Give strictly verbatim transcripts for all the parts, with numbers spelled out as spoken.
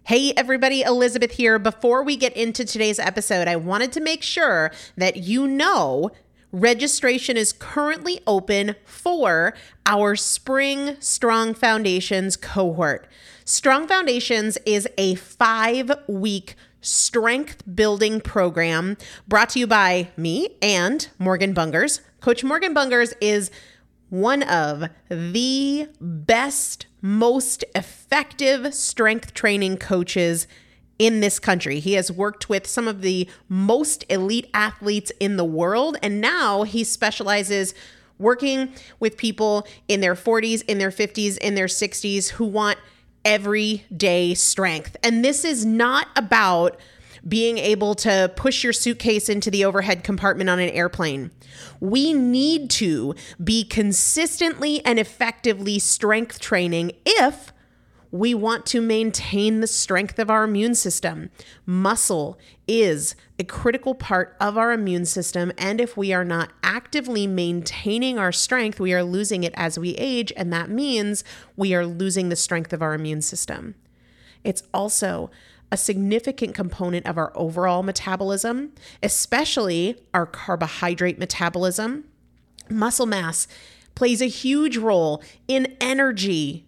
Hey everybody, Elizabeth here. Before we get into today's episode, I wanted to make sure that you know registration is currently open for our Spring Strong Foundations cohort. Strong Foundations is a five-week strength building program brought to you by me and Morgan Bungers. Coach Morgan Bungers is one of the best, most effective strength training coaches in this country. He has worked with some of the most elite athletes in the world, and now he specializes working with people in their forties, in their fifties, in their sixties who want everyday strength. And this is not about being able to push your suitcase into the overhead compartment on an airplane. We need to be consistently and effectively strength training if we want to maintain the strength of our immune system. Muscle is a critical part of our immune system, and if we are not actively maintaining our strength, we are losing it as we age, and that means we are losing the strength of our immune system. It's also a significant component of our overall metabolism, especially our carbohydrate metabolism. Muscle mass plays a huge role in energy,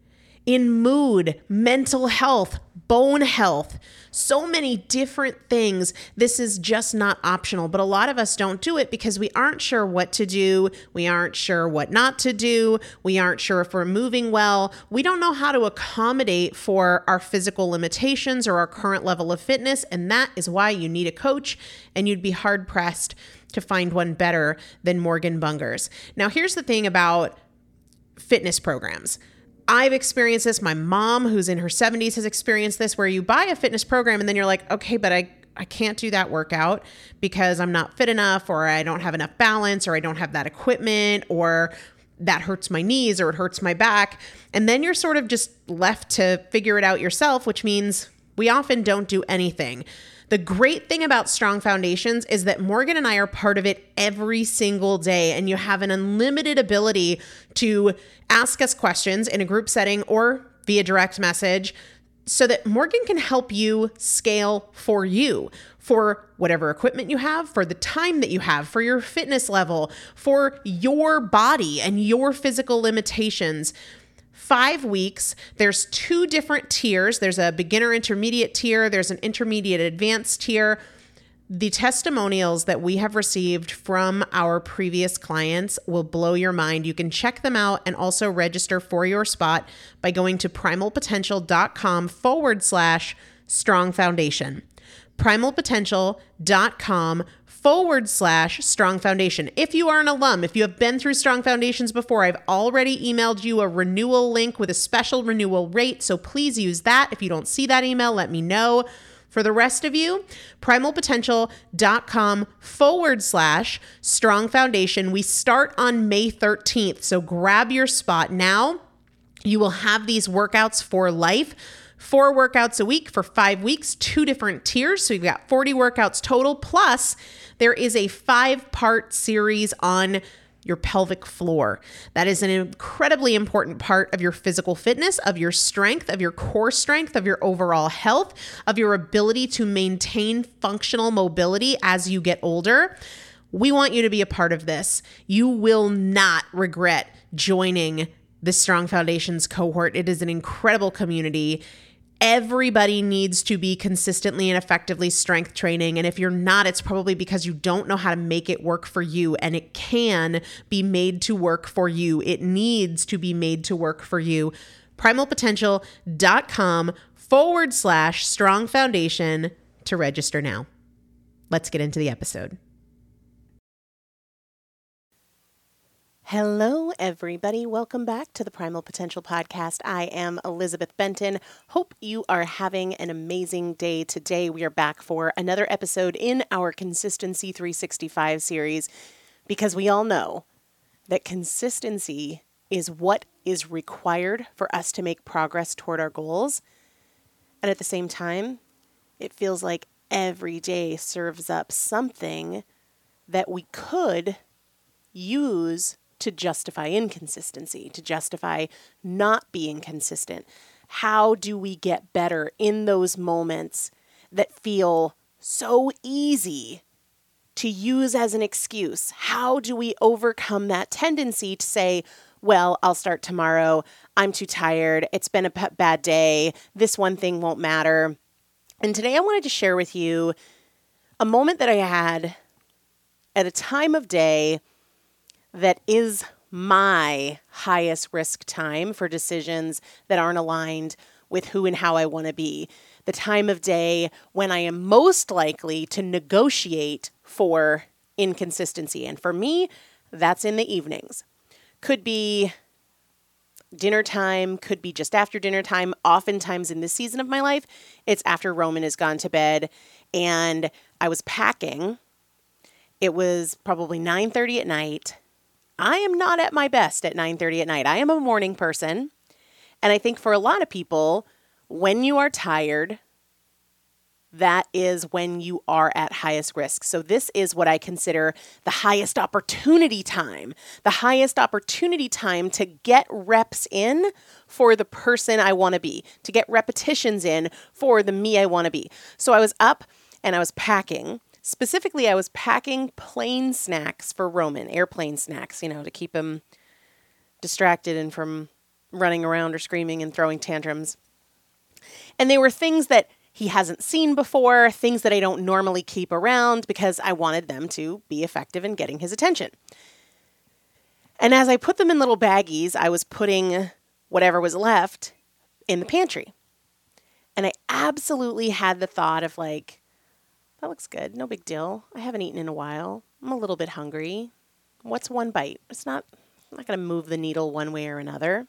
in mood, mental health, bone health, so many different things. This is just not optional, but a lot of us don't do it because we aren't sure what to do. We aren't sure what not to do. We aren't sure if we're moving well. We don't know how to accommodate for our physical limitations or our current level of fitness, and that is why you need a coach, and you'd be hard-pressed to find one better than Morgan Bungers. Now, here's the thing about fitness programs. I've experienced this. My mom, who's in her seventies, has experienced this, where you buy a fitness program and then you're like, okay, but I, I can't do that workout because I'm not fit enough, or I don't have enough balance, or I don't have that equipment, or that hurts my knees, or it hurts my back. And then you're sort of just left to figure it out yourself, which means we often don't do anything. The great thing about Strong Foundations is that Morgan and I are part of it every single day, and you have an unlimited ability to ask us questions in a group setting or via direct message so that Morgan can help you scale for you, for whatever equipment you have, for the time that you have, for your fitness level, for your body and your physical limitations. Five weeks, there's two different tiers. There's a beginner intermediate tier. There's an intermediate advanced tier. The testimonials that we have received from our previous clients will blow your mind. You can check them out and also register for your spot by going to primalpotential.com forward slash strong foundation. primalpotential.com forward slash strong foundation. If you are an alum, if you have been through Strong Foundations before, I've already emailed you a renewal link with a special renewal rate. So please use that. If you don't see that email, let me know. For the rest of you, primalpotential.com forward slash strong foundation. We start on May thirteenth. So grab your spot now. You will have these workouts for life. Four workouts a week for five weeks, two different tiers. So you've got forty workouts total. Plus, there is a five-part series on your pelvic floor. That is an incredibly important part of your physical fitness, of your strength, of your core strength, of your overall health, of your ability to maintain functional mobility as you get older. We want you to be a part of this. You will not regret joining the Strong Foundations cohort. It is an incredible community. Everybody needs to be consistently and effectively strength training. And if you're not, it's probably because you don't know how to make it work for you. And it can be made to work for you. It needs to be made to work for you. primalpotential.com forward slash strong foundation to register now. Let's get into the episode. Hello, everybody. Welcome back to the Primal Potential Podcast. I am Elizabeth Benton. Hope you are having an amazing day today. We are back for another episode in our Consistency three sixty-five series, because we all know that consistency is what is required for us to make progress toward our goals. And at the same time, it feels like every day serves up something that we could use to justify inconsistency, to justify not being consistent. How do we get better in those moments that feel so easy to use as an excuse? How do we overcome that tendency to say, well, I'll start tomorrow. I'm too tired. It's been a p- bad day. This one thing won't matter. And today I wanted to share with you a moment that I had at a time of day that is my highest risk time for decisions that aren't aligned with who and how I want to be. The time of day when I am most likely to negotiate for inconsistency. And for me, that's in the evenings. Could be dinner time, could be just after dinner time. Oftentimes in this season of my life, it's after Roman has gone to bed and I was packing. It was probably nine thirty at night. I am not at my best at nine thirty at night. I am a morning person. And I think for a lot of people, when you are tired, that is when you are at highest risk. So this is what I consider the highest opportunity time, the highest opportunity time to get reps in for the person I want to be, to get repetitions in for the me I want to be. So I was up and I was packing. Specifically, I was packing plane snacks for Roman, airplane snacks, you know, to keep him distracted and from running around or screaming and throwing tantrums. And they were things that he hasn't seen before, things that I don't normally keep around because I wanted them to be effective in getting his attention. And as I put them in little baggies, I was putting whatever was left in the pantry. And I absolutely had the thought of like, that looks good. No big deal. I haven't eaten in a while. I'm a little bit hungry. What's one bite? It's not, I'm not going to move the needle one way or another.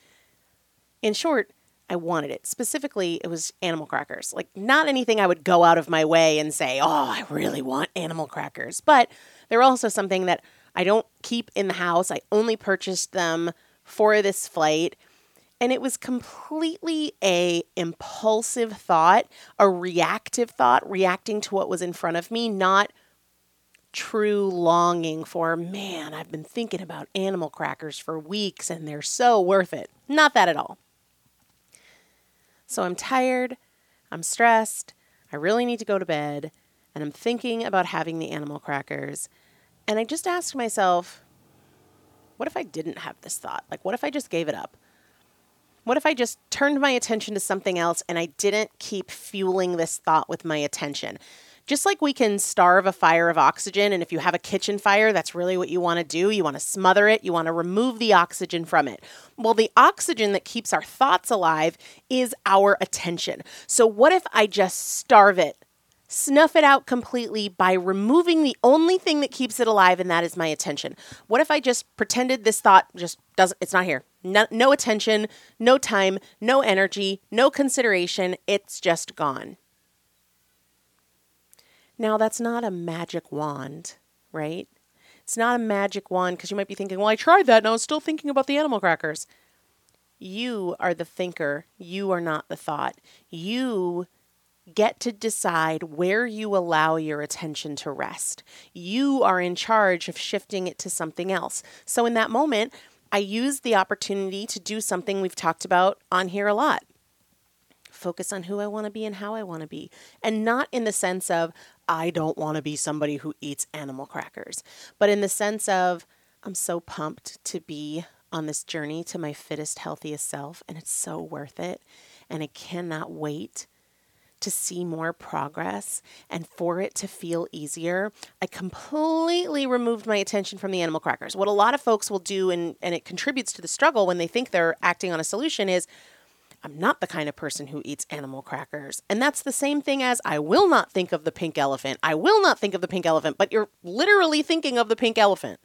In short, I wanted it. Specifically, it was animal crackers. Like not anything I would go out of my way and say, oh, I really want animal crackers. But they're also something that I don't keep in the house. I only purchased them for this flight. And it was completely a impulsive thought, a reactive thought, reacting to what was in front of me, not true longing for, man, I've been thinking about animal crackers for weeks and they're so worth it. Not that at all. So I'm tired, I'm stressed, I really need to go to bed, and I'm thinking about having the animal crackers. And I just asked myself, what if I didn't have this thought? Like, what if I just gave it up? What if I just turned my attention to something else and I didn't keep fueling this thought with my attention? Just like we can starve a fire of oxygen, and if you have a kitchen fire, that's really what you want to do. You want to smother it. You want to remove the oxygen from it. Well, the oxygen that keeps our thoughts alive is our attention. So what if I just starve it, snuff it out completely by removing the only thing that keeps it alive, and that is my attention? What if I just pretended this thought just doesn't, it's not here. No, no attention, no time, no energy, no consideration. It's just gone. Now, that's not a magic wand, right? It's not a magic wand because you might be thinking, well, I tried that and I was still thinking about the animal crackers. You are the thinker. You are not the thought. You get to decide where you allow your attention to rest. You are in charge of shifting it to something else. So in that moment, I used the opportunity to do something we've talked about on here a lot. Focus on who I want to be and how I want to be. And not in the sense of, I don't want to be somebody who eats animal crackers, but in the sense of, I'm so pumped to be on this journey to my fittest, healthiest self, and it's so worth it. And I cannot wait to see more progress and for it to feel easier. I completely removed my attention from the animal crackers. What a lot of folks will do, and, and it contributes to the struggle when they think they're acting on a solution, is I'm not the kind of person who eats animal crackers. And that's the same thing as I will not think of the pink elephant. I will not think of the pink elephant, but you're literally thinking of the pink elephant.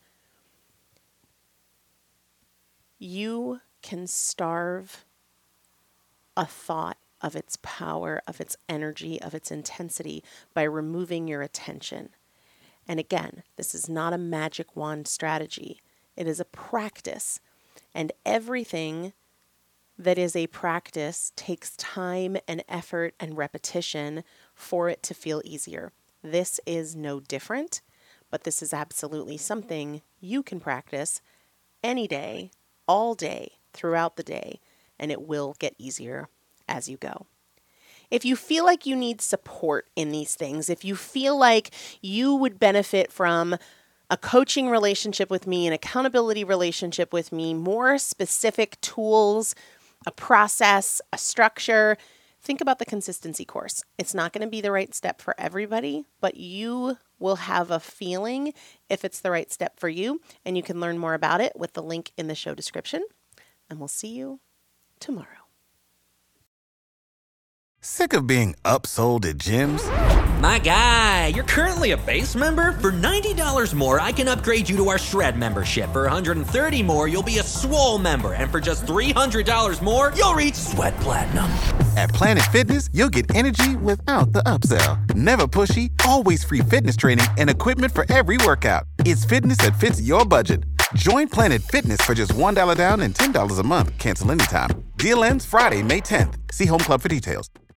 You can starve a thought of its power, of its energy, of its intensity by removing your attention. And again, this is not a magic wand strategy. It is a practice. And everything that is a practice takes time and effort and repetition for it to feel easier. This is no different, but this is absolutely something you can practice any day, all day, throughout the day, and it will get easier as you go. If you feel like you need support in these things, if you feel like you would benefit from a coaching relationship with me, an accountability relationship with me, more specific tools, a process, a structure, think about the consistency course. It's not going to be the right step for everybody, but you will have a feeling if it's the right step for you, and you can learn more about it with the link in the show description. And we'll see you tomorrow. Sick of being upsold at gyms? My guy, you're currently a base member? For ninety dollars more, I can upgrade you to our Shred membership. For one hundred thirty dollars more, you'll be a Swole member. And for just three hundred dollars more, you'll reach Sweat Platinum. At Planet Fitness, you'll get energy without the upsell. Never pushy, always free fitness training and equipment for every workout. It's fitness that fits your budget. Join Planet Fitness for just one dollar down and ten dollars a month. Cancel anytime. Deal ends Friday, May tenth. See Home Club for details.